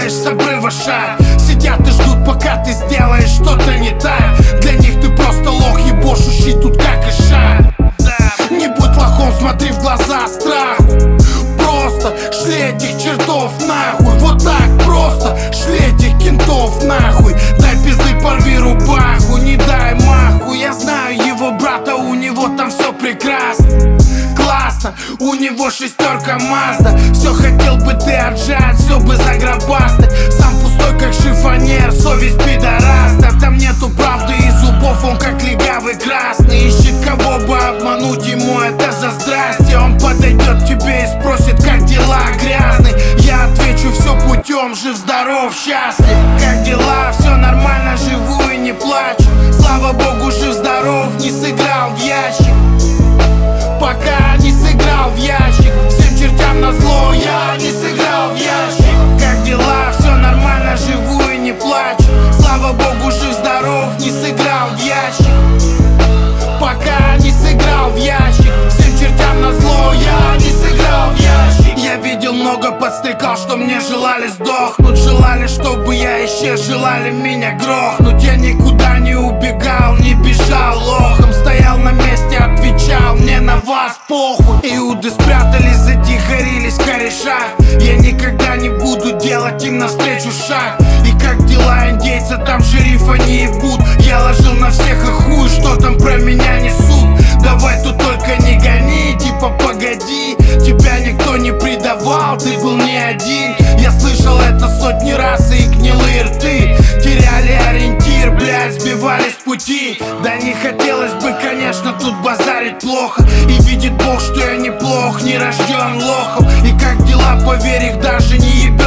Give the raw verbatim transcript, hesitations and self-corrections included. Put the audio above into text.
делаешь с обрыва шаг. Сидят и ждут, пока ты сделаешь что-то не так. Для них ты просто лох, ебошущий тут как и шаг. Не будь лохом, смотри в глаза страху. Просто шли этих чертов нахуй. Вот так просто шли этих кентов нахуй. Дай пизды, порви рубаху, не дай маху. Я знаю его брата, у него там все прекрасно. Классно, у него шестерка Мазда. Все хотел бы ты отжать, все бы загробастать. Сам пустой как шифонер, совесть пидораста. Там нету правды и зубов, он как легавый красный. Ищет кого бы обмануть, ему это за здрасте. Он подойдет к тебе и спросит, как дела, грязный. Я отвечу, все путем, жив, здоров, счастлив. Как дела, все нормально, живу и не плачу. Слава богу, жив, здоров, не сыграл в ящик. Пока не сыграл в ящик. Всем чертям назло, я не сыграл в ящик. Как дела, все нормально, живу и не плачу. Слава богу, жив, здоров, не сыграл в ящик. Пока не сыграл в ящик. Всем чертям назло, я не сыграл в ящик. Я видел много подстрекал, что мне желали сдохнуть. Желали, чтобы я исчез, желали меня грохнуть. Я никуда не убегал, не бежал лохом. Стоял на месте, отвечал, мне на вас похуй. Иуды спрятались, затихарились в корешах. Я никогда не буду делать им навстречу шаг. И как дела индейца, там шерифа не ебут. Я ложил на всех и хуй, что там про меня несут. Давай тут только не гони, типа погоди. Тебя никто не предавал, ты был не один. Я слышал это сотни раз, и гнилые рты теряли ориентир, блядь, сбивались с пути. Да не хотелось бы, конечно, тут базарить плохо. И видит Бог, что я неплох, не рожден лохом. И как дела, поверь, их даже не ебет.